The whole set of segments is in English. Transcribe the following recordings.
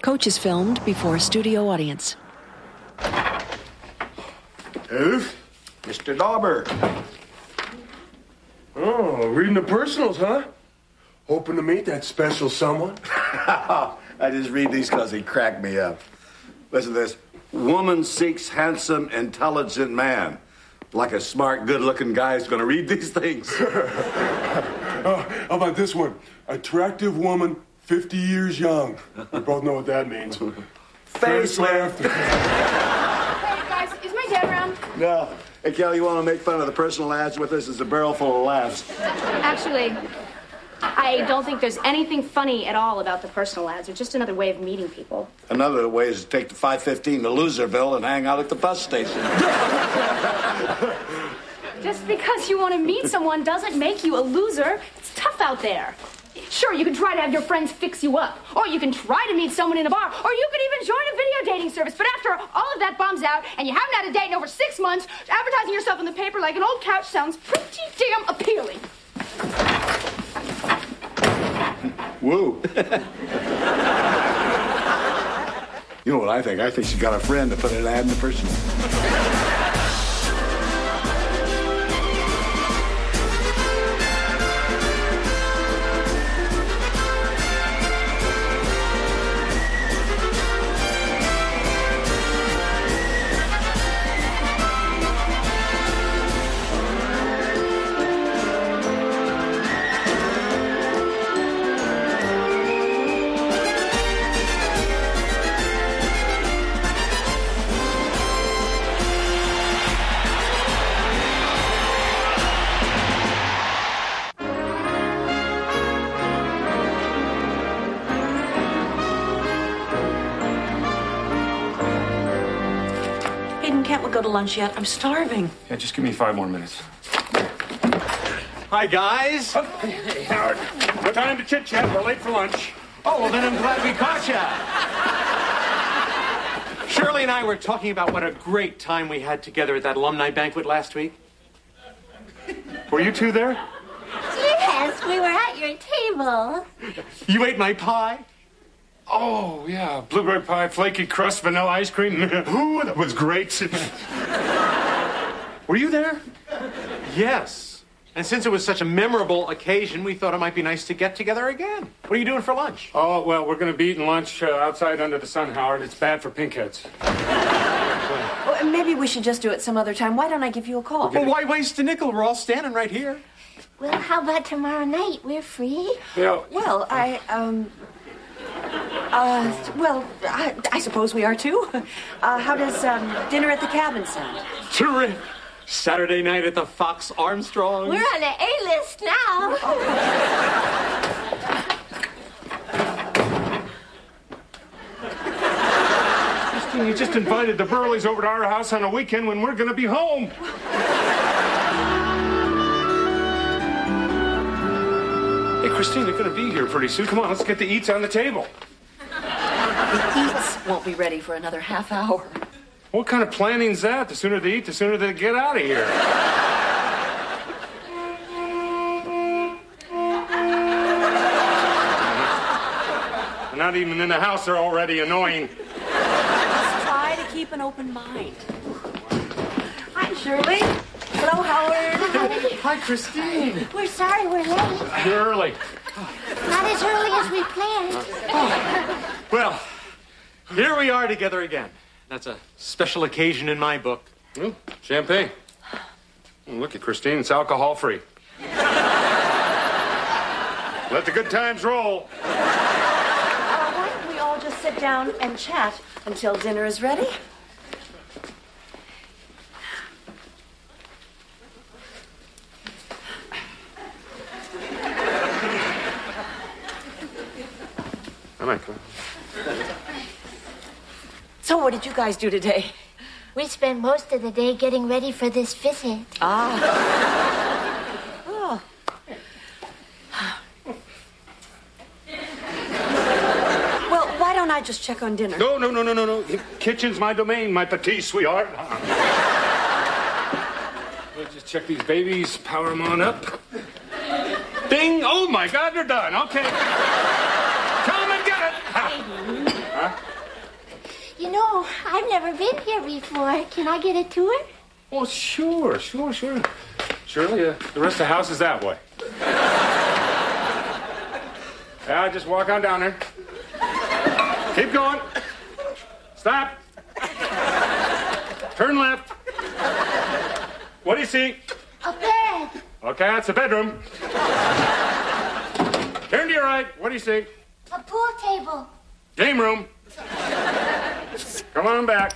Coach is filmed before a studio audience. Who? Mr. Dauber. Oh, reading the personals, huh? Hoping to meet that special someone? I just read these because they crack me up. Listen to this. Woman seeks handsome, intelligent man. Like a smart, good-looking guy is going to read these things. How about this one? Attractive woman, 50 years young. We both know what that means. Facelift. Hey, guys, is my dad around? No. Hey, Kelly, you want to make fun of the personal ads with us? It's a barrel full of laughs. Actually, I don't think there's anything funny at all about the personal ads. They're just another way of meeting people. Another way is to take the 515 to Loserville and hang out at the bus station. Just because you want to meet someone doesn't make you a loser. It's tough out there. Sure, you can try to have your friends fix you up, or you can try to meet someone in a bar, or you could even join a video dating service. But after all of that bombs out, and you haven't had a date in over 6 months, advertising yourself in the paper like an old couch sounds pretty damn appealing. Woo. You know what I think? I think she got a friend to put an ad in the personal. Go to lunch yet? I'm starving. Yeah, just give me 5 more minutes. Hi, guys. Hey, Howard. No time to chit-chat. We're late for lunch. Oh, well, then I'm glad we caught you. Shirley and I were talking about what a great time we had together at that alumni banquet last week. Were you two there? Yes, we were at your table. You ate my pie? Oh, yeah. Blueberry pie, flaky crust, vanilla ice cream. Ooh, that was great. Were you there? Yes. And since it was such a memorable occasion, we thought it might be nice to get together again. What are you doing for lunch? Oh, well, we're going to be eating lunch outside under the sun, Howard. It's bad for pinkheads. Well, maybe we should just do it some other time. Why don't I give you a call? Well, why waste a nickel? We're all standing right here. Well, how about tomorrow night? We're free. Yeah. Well, I suppose we are too. How does dinner at the cabin sound? Terrific. Saturday night at the Fox Armstrong. We're on the A-list now. Christine, you just invited the Burleys over to our house on a weekend when we're going to be home. Hey, Christine, they're going to be here pretty soon. Come on, let's get the eats on the table. The eats won't be ready for another half hour. What kind of planning's that? The sooner they eat, the sooner they get out of here. They're not even in the house, they're already annoying. Just try to keep an open mind. Hi, Shirley. Hello, Howard. Hi, Christine. We're sorry we're late. You're early. Not as early as we planned. Well, here we are together again. That's a special occasion in my book. Ooh, champagne. Oh, look at Christine, it's alcohol-free. Let the good times roll. Why don't we all just sit down and chat until dinner is ready? So what did you guys do today? We spent most of the day getting ready for this visit. Oh. Well, why don't I just check on dinner? No. The kitchen's my domain, my petite sweetheart. Let's just check these babies, power them on up. Ding! Oh, my God, they're done. Okay. Come and get it. Huh? You know, I've never been here before. Can I get a tour? Oh, sure. Shirley, the rest of the house is that way. Yeah, just walk on down there. Keep going. Stop. Turn left. What do you see? A bed. Okay, that's the bedroom. Turn to your right. What do you see? A pool table. Game room. Come on back.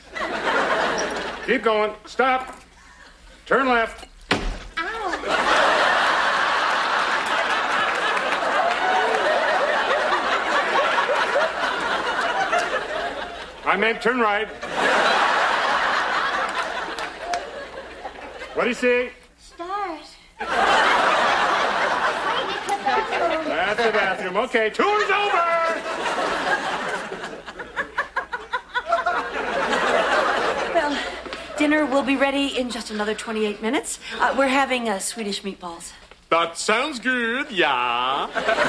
Keep going. Stop. Turn left. Ow. I meant turn right. What do you see? Stars. That's the bathroom. Okay, tour's over. Well, dinner will be ready in just another 28 minutes. We're having Swedish meatballs. That sounds good, yeah.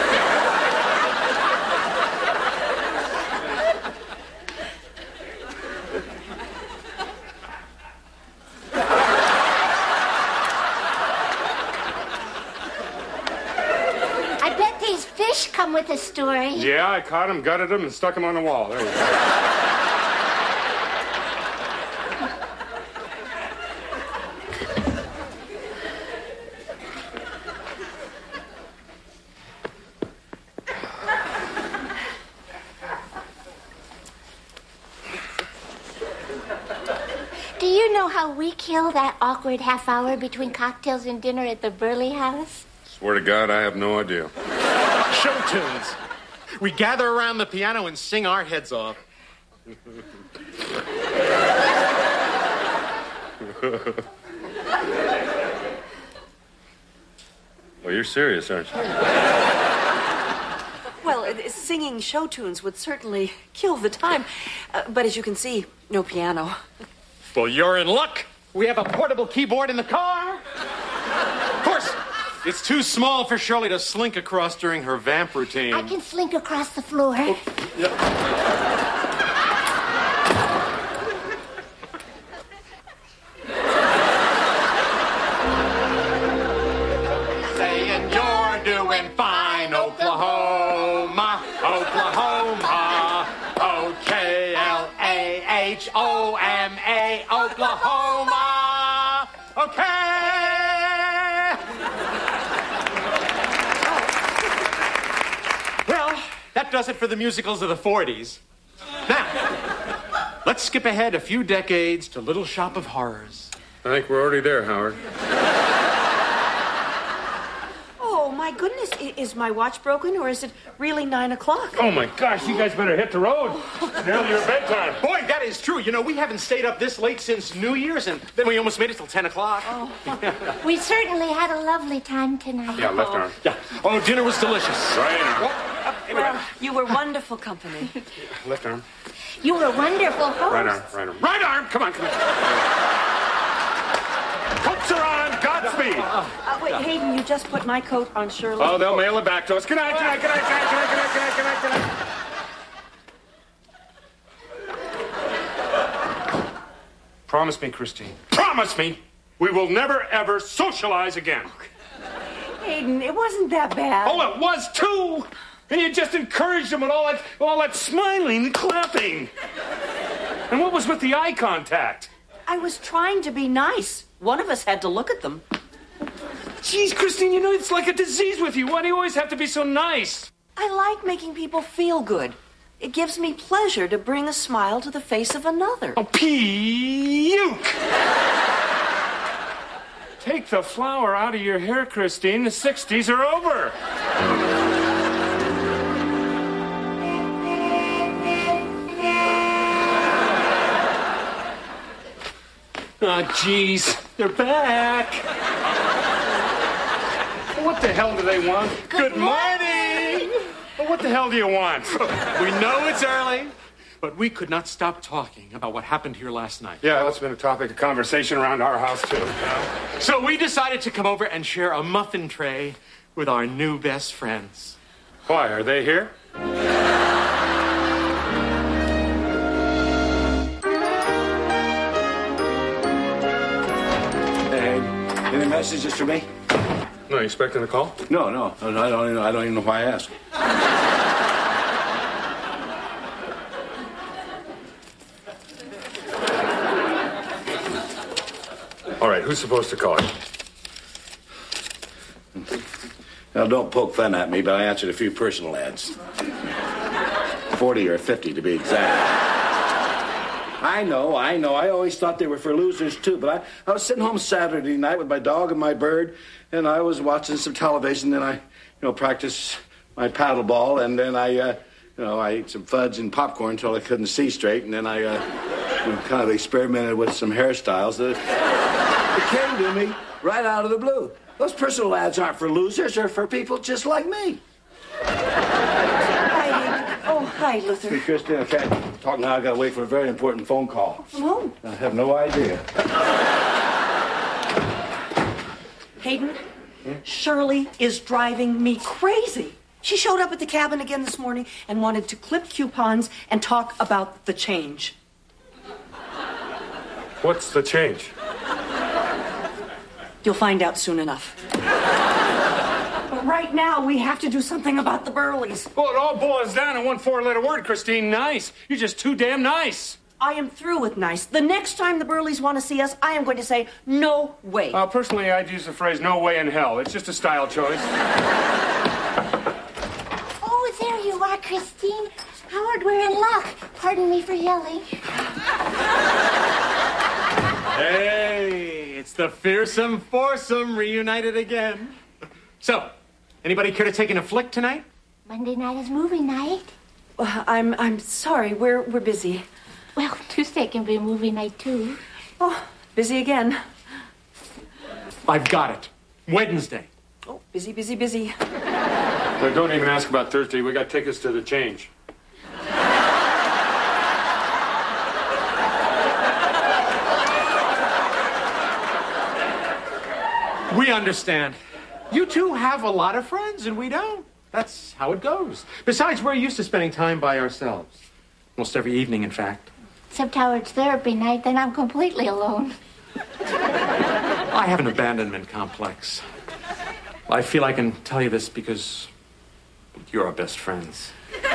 I bet these fish come with a story. Yeah, I caught him, gutted him, and stuck him on the wall. There you go. Do you know how we kill that awkward half hour between cocktails and dinner at the Burley house? Swear to God, I have no idea. Show tunes. We gather around the piano and sing our heads off. Well, you're serious, aren't you? Well, singing show tunes would certainly kill the time. But as you can see, no piano. Well, you're in luck. We have a portable keyboard in the car. Of course, it's too small for Shirley to slink across during her vamp routine. I can slink across the floor. Saying you're doing fine, Oklahoma, Oklahoma, O-K-L-A-H-O-M-A, Oklahoma, okay. Well, that does it for the musicals of the 40s. Now, let's skip ahead a few decades to Little Shop of Horrors. I think we're already there, Howard. Oh, my goodness. Is my watch broken, or is it really 9 o'clock? Oh, my gosh, you guys better hit the road. It's nearly your bedtime. Boy, that is true. You know, we haven't stayed up this late since New Year's, and then we almost made it till 10 o'clock. Oh. We certainly had a lovely time tonight. Yeah, left arm. Yeah. Oh, dinner was delicious. Right arm. Well, you were wonderful company. Left arm. You were a wonderful host. Right arm. Right arm. Right arm! Come on. Coats are on. Godspeed. Wait, Hayden, you just put my coat on Shirley. Oh, they'll mail it back to us. Good night, good night, good night, good night, good night, good night, good night, good night. Promise me, Christine. Promise me we will never, ever socialize again. Hayden, it wasn't that bad. Oh, it was too. And you just encouraged them with all that smiling and clapping. And what was with the eye contact? I was trying to be nice. One of us had to look at them. Jeez, Christine, you know, it's like a disease with you. Why do you always have to be so nice? I like making people feel good. It gives me pleasure to bring a smile to the face of another. Oh, puke! Take the flour out of your hair, Christine. The 60s are over. Oh, jeez. They're back. What the hell do they want? Good morning. Well, what the hell do you want? We know it's early, but we could not stop talking about what happened here last night. Yeah, that's been a topic of conversation around our house, too. So we decided to come over and share a muffin tray with our new best friends. Why, are they here? message just for me? No, you expecting a call? No. I don't even know why I asked. All right, who's supposed to call you? Now, don't poke fun at me, but I answered a few personal ads. 40 or 50 to be exact. I know. I always thought they were for losers, too. But I was sitting home Saturday night with my dog and my bird, and I was watching some television. Then I, practiced my paddleball, and then I ate some fudge and popcorn until I couldn't see straight, and then I kind of experimented with some hairstyles. It came to me right out of the blue. Those personal ads aren't for losers. They're for people just like me. Hi, Luther. Hey, Christine, I can't talk now. I gotta wait for a very important phone call. From whom? I have no idea. Hayden, Shirley is driving me crazy. She showed up at the cabin again this morning and wanted to clip coupons and talk about the change. What's the change? You'll find out soon enough. But right now, we have to do something about the Burleys. Well, it all boils down to one four-letter word, Christine. Nice. You're just too damn nice. I am through with nice. The next time the Burleys want to see us, I am going to say, no way. Personally, I'd use the phrase, no way in hell. It's just a style choice. Oh, there you are, Christine. Howard, we're in luck. Pardon me for yelling. Hey, it's the fearsome foursome reunited again. So, anybody care to take in a flick tonight? Monday night is movie night. I'm sorry. We're busy. Well, Tuesday can be a movie night, too. Oh, busy again. I've got it. Wednesday. Oh, busy. But don't even ask about Thursday. We got tickets to the change. We understand. You two have a lot of friends, and we don't. That's how it goes. Besides, we're used to spending time by ourselves. Most every evening, in fact. Except Howard's therapy night, then I'm completely alone. I have an abandonment complex. I feel I can tell you this because you're our best friends.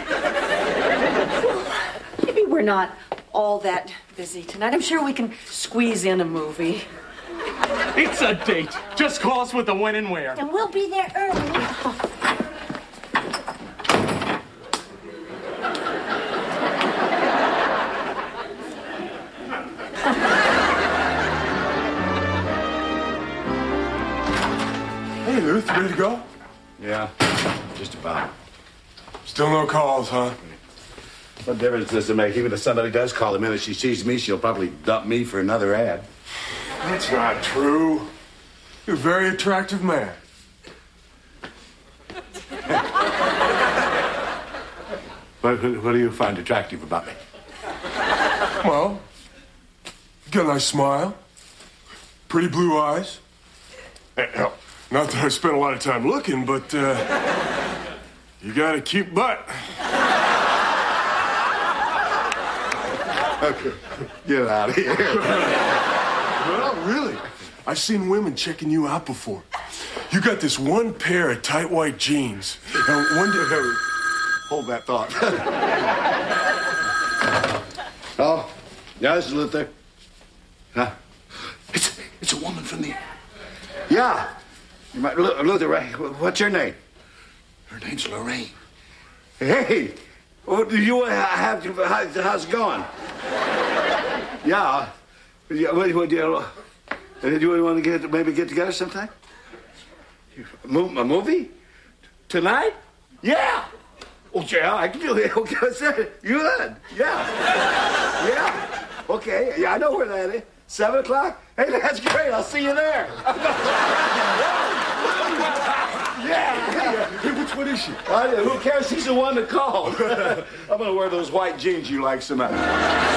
Maybe we're not all that busy tonight. I'm sure we can squeeze in a movie. It's a date. Just call us with the when and where. And we'll be there early. Hey, Luth, ready to go? Yeah, just about. Still no calls, huh? What difference does it make? Even if somebody does call the minute she sees me, she'll probably dump me for another ad. That's not true. You're a very attractive man. What do you find attractive about me? Well, you got a nice smile, pretty blue eyes. Not that I spent a lot of time looking, but you got a cute butt. Okay, get out of here. Well, really, I've seen women checking you out before. You got this one pair of tight white jeans. And one day... Hold that thought. Oh, yeah, this is Luther. Huh? It's a woman from the... Yeah. Luther, right? What's your name? Her name's Lorraine. Hey, what do you have? How's it going? Yeah. What do you want to maybe get together sometime? A movie? Tonight? Yeah. Oh, yeah, I can do that. Okay, good. Yeah. Yeah. Okay. Yeah, I know where that is. 7 o'clock? Hey, that's great. I'll see you there. Yeah. Hey, which one is she? Who cares? She's the one to call. I'm going to wear those white jeans you like so much. Well,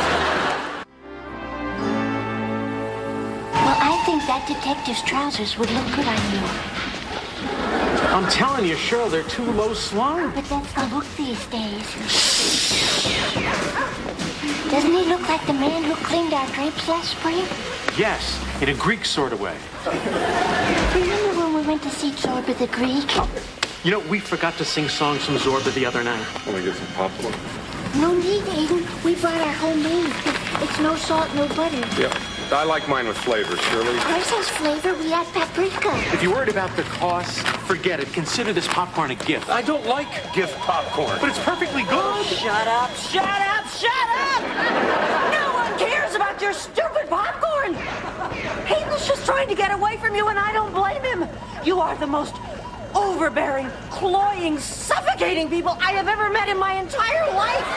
I think that detective's trousers would look good on you. I'm telling you, Cheryl, they're too low slung. But that's the look these days. Doesn't he look like the man who cleaned our drapes last spring? yes, in a Greek sort of way. Remember when we went to see Zorba the Greek? You know, we forgot to sing songs from Zorba the other night. Want to get some popcorn? No need, Aiden. We brought our homemade. It's no salt, no butter. Yeah. I like mine with flavor, Shirley. Ours has flavor. We add paprika. If you're worried about the cost, forget it. Consider this popcorn a gift. I don't like gift popcorn. But it's perfectly good. Shut up, shut up, shut up! No one cares about your stupid popcorn! Hayden's just trying to get away from you, and I don't blame him. You are the most overbearing, cloying, suffocating people I have ever met in my entire life.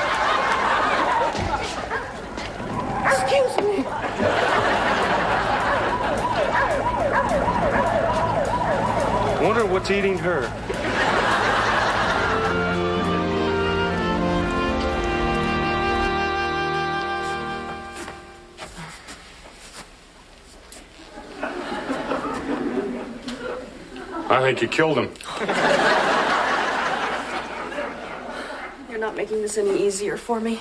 Excuse me. Wonder what's eating her. I think you killed him. You're not making this any easier for me.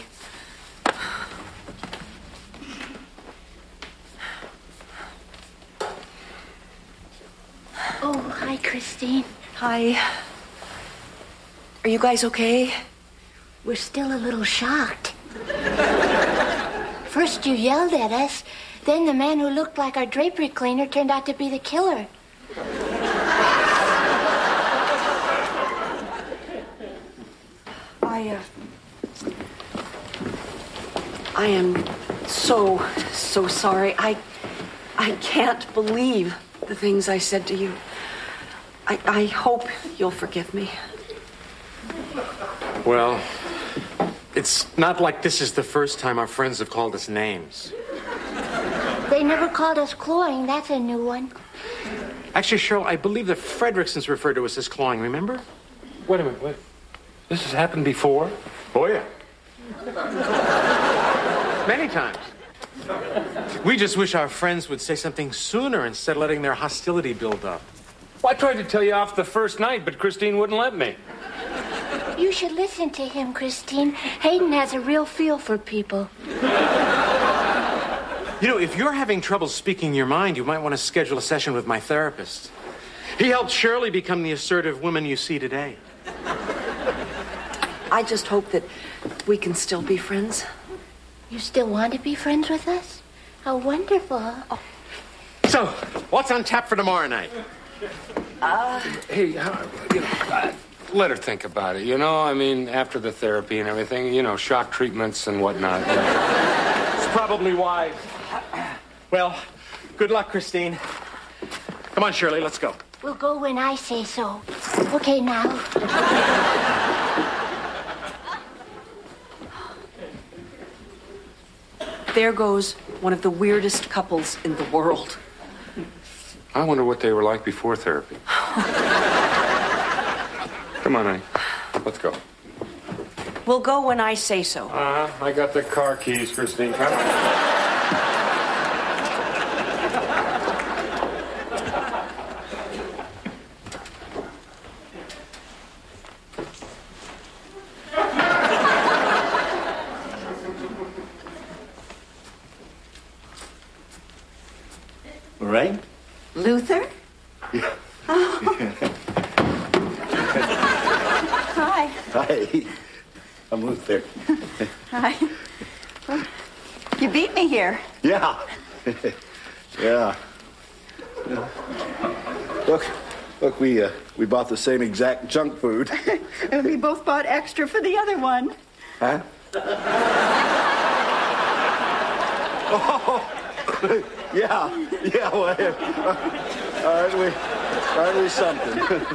Oh, hi, Christine. Hi. Are you guys okay? We're still a little shocked. First you yelled at us, then the man who looked like our drapery cleaner turned out to be the killer. I am so sorry. I can't believe the things I said to you. I hope you'll forgive me. Well, it's not like this is the first time our friends have called us names. They never called us cloying. That's a new one. Actually, Cheryl, I believe the Fredricksons referred to us as clawing, remember? Wait a minute, wait. This has happened before? Oh, yeah. Many times. We just wish our friends would say something sooner instead of letting their hostility build up. Well, I tried to tell you off the first night, but Christine wouldn't let me. You should listen to him, Christine. Hayden has a real feel for people. You know, if you're having trouble speaking your mind, you might want to schedule a session with my therapist. He helped Shirley become the assertive woman you see today. I just hope that we can still be friends. You still want to be friends with us? How wonderful. So, what's on tap for tomorrow night? Hey, let her think about it, you know? I mean, after the therapy and everything, you know, shock treatments and whatnot. It's probably wise. Well, good luck, Christine. Come on, Shirley, let's go. We'll go when I say so. Okay, now. There goes one of the weirdest couples in the world. I wonder what they were like before therapy. Come on, honey. Let's go. We'll go when I say so. I got the car keys, Christine. Come on. Right? Luther? Yeah. Oh. Hi. Hi. I'm Luther. Hi. Well, you beat me here. Yeah. Yeah. Look, we bought the same exact junk food. And we both bought extra for the other one. Huh? Oh. Yeah, well, aren't we something?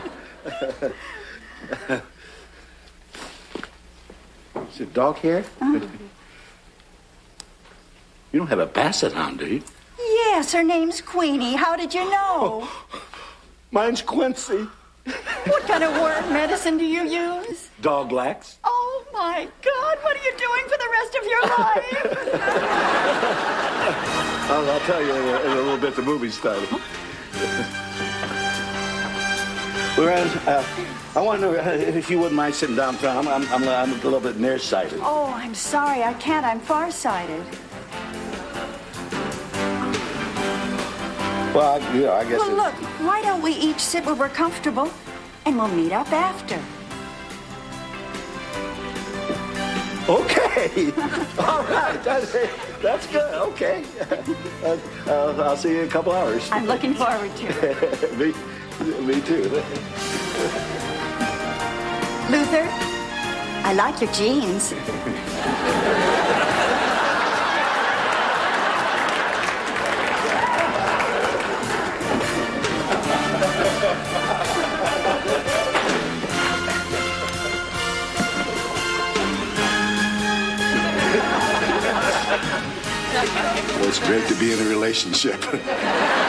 Is it dog hair? You don't have a basset hound, do you? Yes, her name's Queenie. How did you know? Oh, mine's Quincy. What kind of worm medicine do you use? Dog lax. Oh, my God. What are you doing for the rest of your life? I'll tell you in a little bit. The movie started. Loren, I want to know if you wouldn't mind sitting down. I'm a little bit nearsighted. Oh, I'm sorry. I can't. I'm farsighted. Well, I guess. Well, look, why don't we each sit where we're comfortable, and we'll meet up after. Okay. All right. That's good. Okay. I'll see you in a couple hours. I'm looking forward to it. Me too. Luther, I like your jeans. Well, it's great to be in a relationship.